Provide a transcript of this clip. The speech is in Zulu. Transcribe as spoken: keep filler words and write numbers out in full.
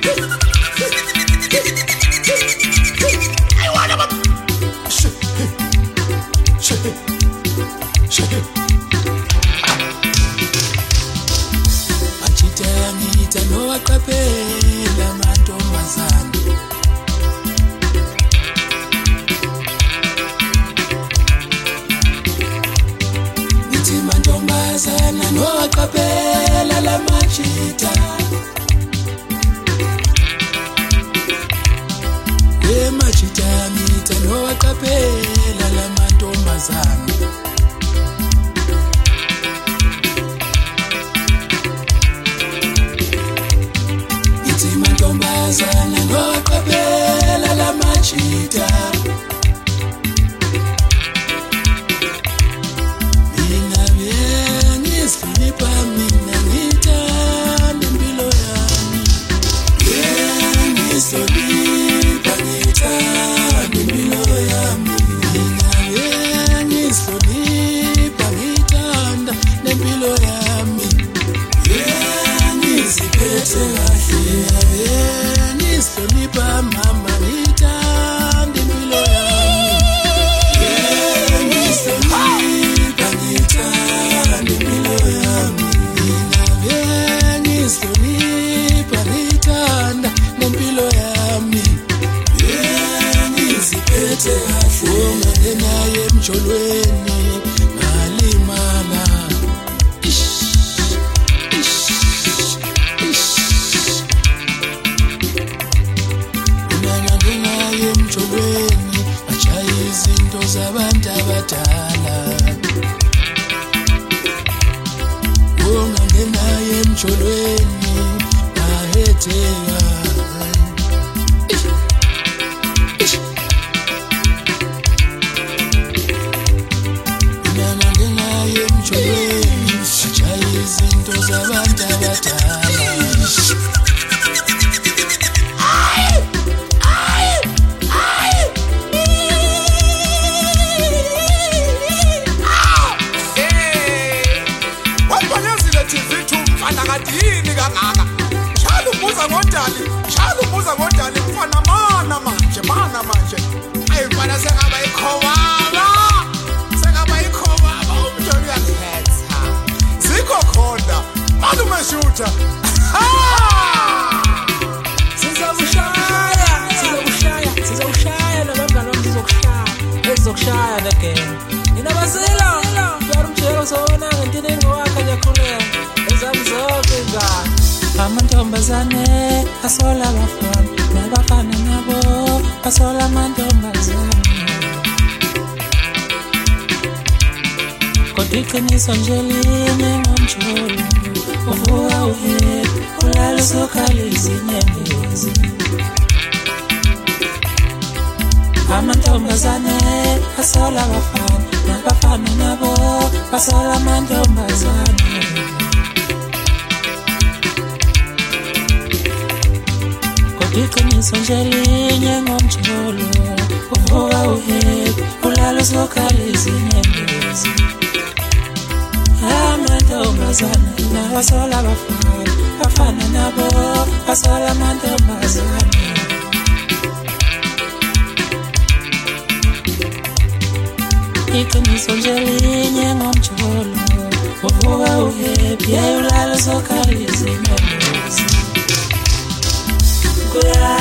Achitangita nowaqaphela mantombazane Ngithi mantombazana nowaqaphela lamachita Wemachitangita nowaqaphela lamantombazane Mantombazana nowaqaphela lamachita Mina bengizihlonipha mina ngithanda impilo yami Bengizihlonipha ngithanda impilo yami Mina bengizihlonipha ngithanda nempilo yami Bengiziphethe kahle Ngihlonipha mama ngithanda impilo yami Ngihlonipha ngithanda impilo yami Mina bengihlonipha ngithanda nempilo yami Bengiziphethe kahle ungangena emjolweni ngalimala emjolweni bachaya izinto zabantu abadala ungangena emjolweni bahetheka ungangena emjolweni bachaya izinto zabantu abadala Yini kangaka Shalo umuza ngodali Shalo umuza ngodali mfana mana manje mana manje ayifana sengaba ikhowaba sengaba ikhowaba umntwana uyakhetha zikho khona malume shutha Sizokushaya sizokushaya sizokushaya nabangani bami sizokushaya ezokushaya again inabazelo yarumjelo sona ngentini ngowakha yakhulela Amantombazane asola abafana nabafana nabo asola amantombazane Kodwa iqiniso nje linye ngomjolo uvuka uhe ulala usokhala izinyembezi Amantombazane asola abafana nabafana nabo asola amantombazane Iqiniso nje linye ngomjolo uvuka uhebe ulala usokhala izinyembezi Amantombazane nawasola abafana afana nabo asola amantombazane Iqiniso nje linye ngomjolo uvuka uhebe ulala usokhala izinyembezi Yeah.